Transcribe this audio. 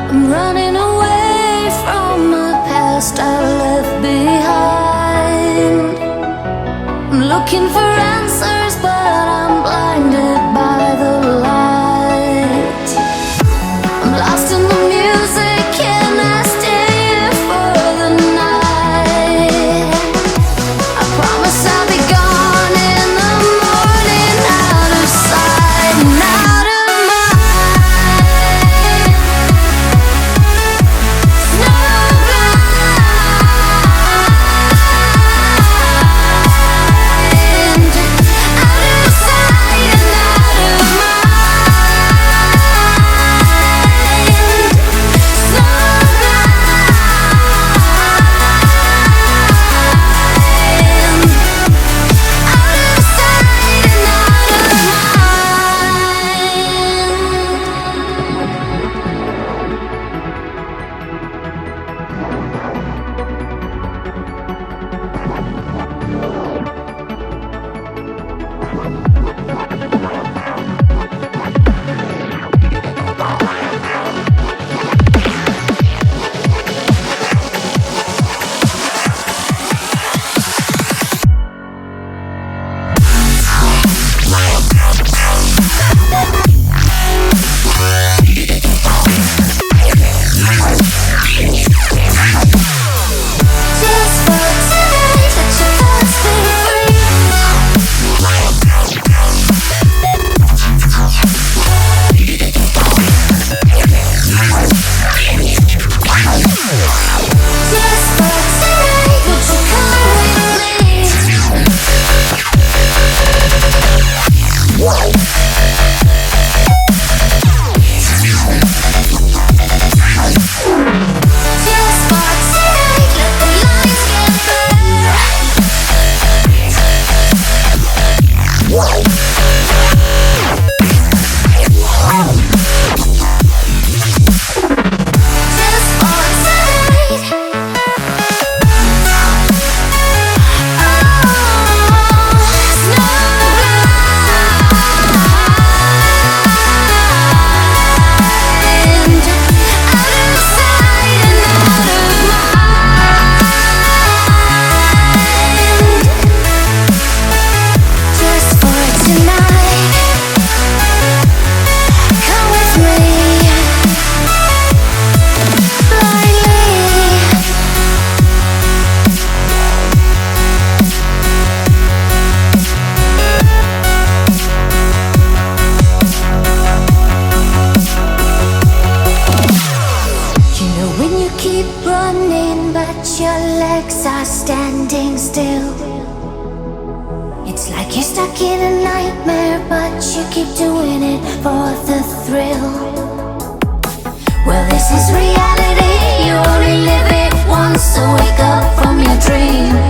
I'm running away from the past I left behind. I'm looking for answers, but I'm blinded by the light. I'm lost in the music, can I stay here for the night? I promise I'll be gone in the morning, out of sight and out of mind. Snowblind, out of sight and out of mind. Just for tonight, let your thoughts be free. Just for tonight, won't you come with me? Just for tonight, let the lights get blurred. Just for tonight. Snowblind, out of sight and out of mind. Just for tonight, come with me blindly. You know when you keep running, but your legs are standing still. It's like you're stuck in a nightmare, but you keep doing it for the thrill. Well, this is reality, you only live it once, so wake up from your dream.